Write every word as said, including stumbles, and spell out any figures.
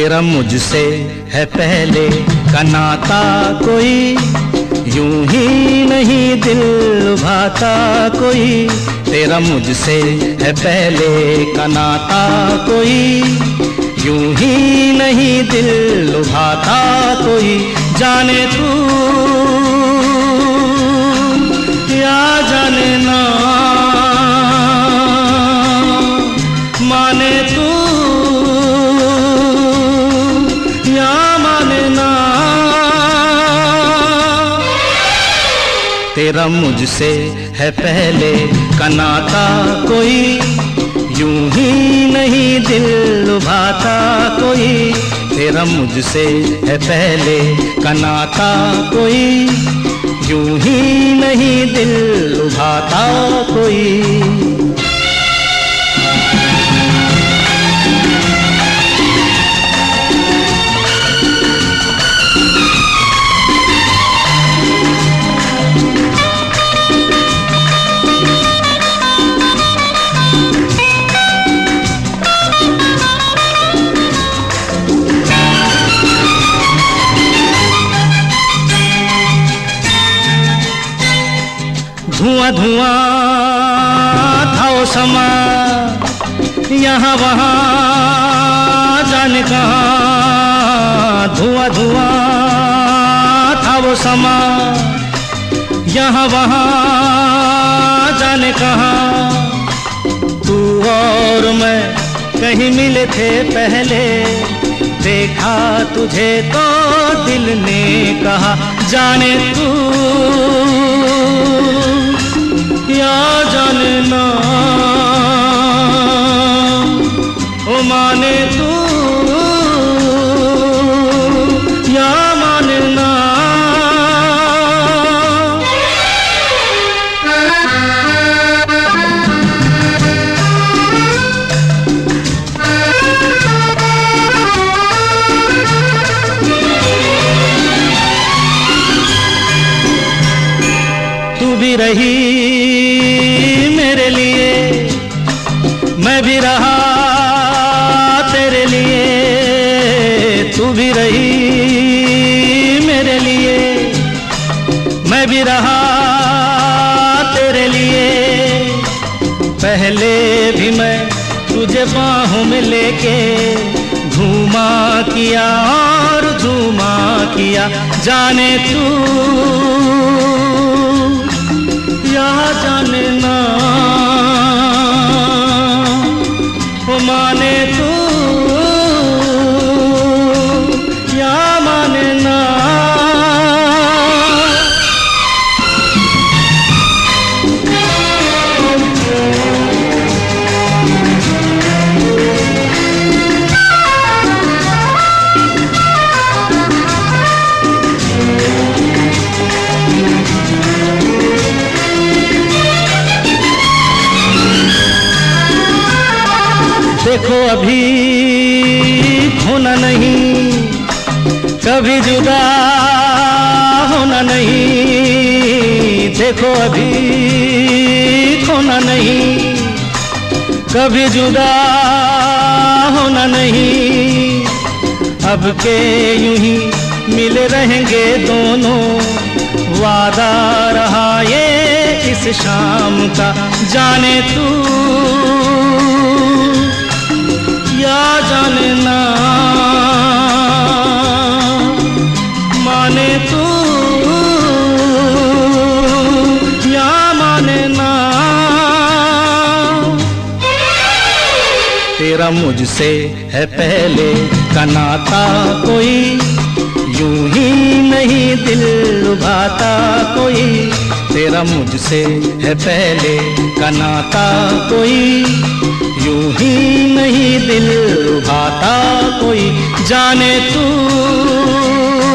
तेरा मुझसे है पहले का नाता कोई, यूं ही नहीं दिल लुभाता कोई। तेरा मुझसे है पहले का नाता कोई, यूं ही नहीं दिल लुभाता कोई। जाने तू या जाने ना, माने तू या माने ना, तेरा मुझसे है पहले का नाता कोई, यूं ही नहीं दिल लुभाता कोई। तेरा मुझसे है पहले का नाता कोई, यूं ही नहीं दिल लुभाता कोई। धुआं धुआं था वो समा, यहाँ वहाँ जाने कहाँ। धुआं धुआं था वो समा, यहाँ वहाँ जाने कहाँ। तू और मैं कहीं मिले थे पहले, देखा तुझे तो दिल ने कहा। जाने तू या जाने ना, ओ माने तू या माने ना। तू भी रही मेरे लिए, मैं भी रहा तेरे लिए। तू भी रही मेरे लिए, मैं भी रहा तेरे लिए। पहले भी मैं तुझे बाहों में लेके घूमा किया और झूमा किया। जाने तू या जाने ना, ओ माने तू या माने ना। देखो अभी खोना नहीं, कभी जुदा होना नहीं। देखो अभी खोना नहीं, कभी जुदा होना नहीं। अब के यूं ही मिले रहेंगे दोनों, वादा रहा ये इस शाम का। जाने तू या जाने ना, माने तू या माने ना। तेरा मुझसे है पहले का नाता कोई, यूं ही नहीं दिल लुभाता कोई। तेरा मुझसे है पहले का नाता कोई, यूं ही नहीं दिल लुभाता कोई। जाने तू